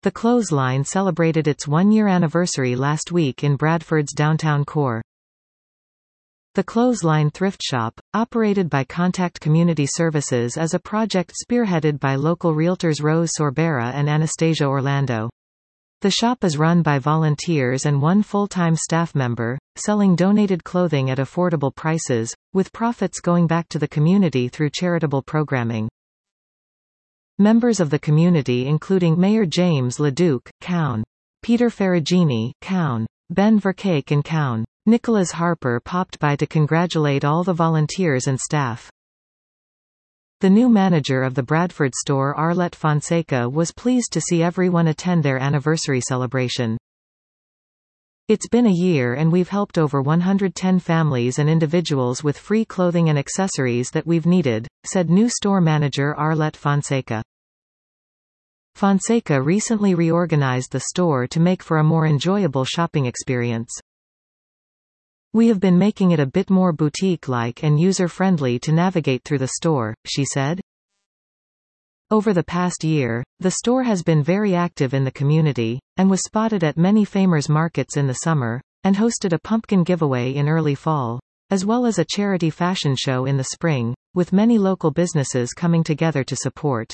The clothesline celebrated its one-year anniversary last week in Bradford's downtown core. The Clothesline Thrift Shop, operated by Contact Community Services, is a project spearheaded by local realtors Rose Sorbera and Anastasia Orlando. The shop is run by volunteers and one full-time staff member, selling donated clothing at affordable prices, with profits going back to the community through charitable programming. Members of the community including Mayor James LeDuc, Cown. Peter Ferragini, Cown. Ben Vercake and Cown. Nicholas Harper popped by to congratulate all the volunteers and staff. The new manager of the Bradford store, Arlette Fonseca, was pleased to see everyone attend their anniversary celebration. "It's been a year and we've helped over 110 families and individuals with free clothing and accessories that we've needed," said new store manager Arlette Fonseca. Fonseca recently reorganized the store to make for a more enjoyable shopping experience. "We have been making it a bit more boutique-like and user-friendly to navigate through the store," she said. Over the past year, the store has been very active in the community, and was spotted at many farmers markets in the summer, and hosted a pumpkin giveaway in early fall, as well as a charity fashion show in the spring, with many local businesses coming together to support.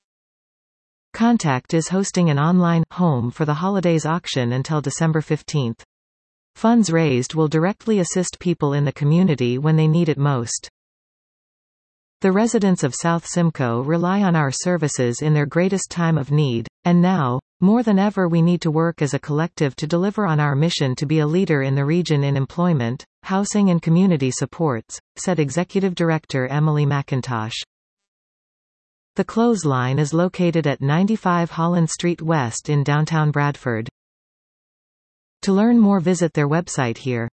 Contact is hosting an online home for the holidays auction until December 15th. Funds raised will directly assist people in the community when they need it most. The residents of South Simcoe rely on our services in their greatest time of need, and now, more than ever, we need to work as a collective to deliver on our mission to be a leader in the region in employment, housing and community supports, said Executive Director Emily McIntosh. The Clothesline is located at 95 Holland Street West in downtown Bradford. To learn more, visit their website here.